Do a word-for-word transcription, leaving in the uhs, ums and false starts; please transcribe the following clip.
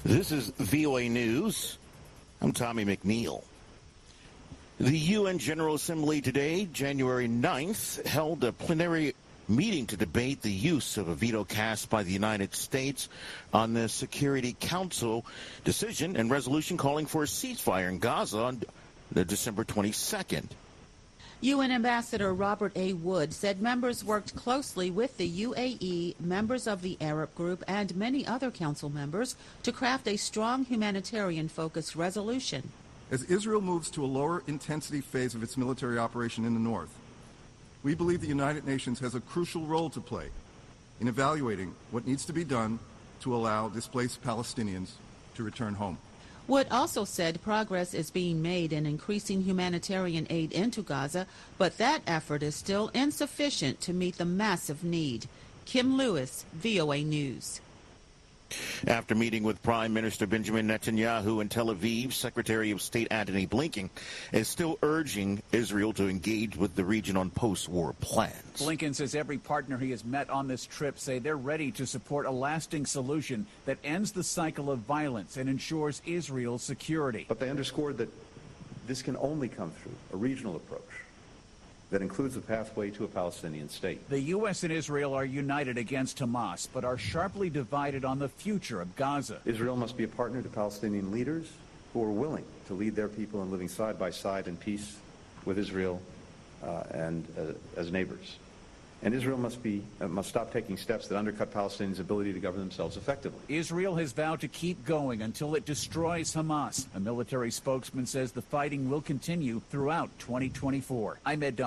This is V O A News. I'm Tommy McNeil. The U N General Assembly today, January ninth, held a plenary meeting to debate the use of a veto cast by the United States on the Security Council decision and resolution calling for a ceasefire in Gaza on the December twenty-second. U N Ambassador Robert A. Wood said members worked closely with the U A E, members of the Arab Group, and many other council members to craft a strong humanitarian-focused resolution. As Israel moves to a lower intensity phase of its military operation in the north, we believe the United Nations has a crucial role to play in evaluating what needs to be done to allow displaced Palestinians to return home. Wood also said progress is being made in increasing humanitarian aid into Gaza, but that effort is still insufficient to meet the massive need. Kim Lewis, V O A News. After meeting with Prime Minister Benjamin Netanyahu in Tel Aviv, Secretary of State Antony Blinken is still urging Israel to engage with the region on post-war plans. Blinken says every partner he has met on this trip say they're ready to support a lasting solution that ends the cycle of violence and ensures Israel's security. But they underscored that this can only come through a regional approach that includes a pathway to a Palestinian state. The U S and Israel are united against Hamas, but are sharply divided on the future of Gaza. Israel must be a partner to Palestinian leaders who are willing to lead their people in living side by side in peace with Israel uh, and uh, as neighbors. And Israel must be uh, must stop taking steps that undercut Palestinians' ability to govern themselves effectively. Israel has vowed to keep going until it destroys Hamas. A military spokesman says the fighting will continue throughout twenty twenty-four. I'm Ed Don.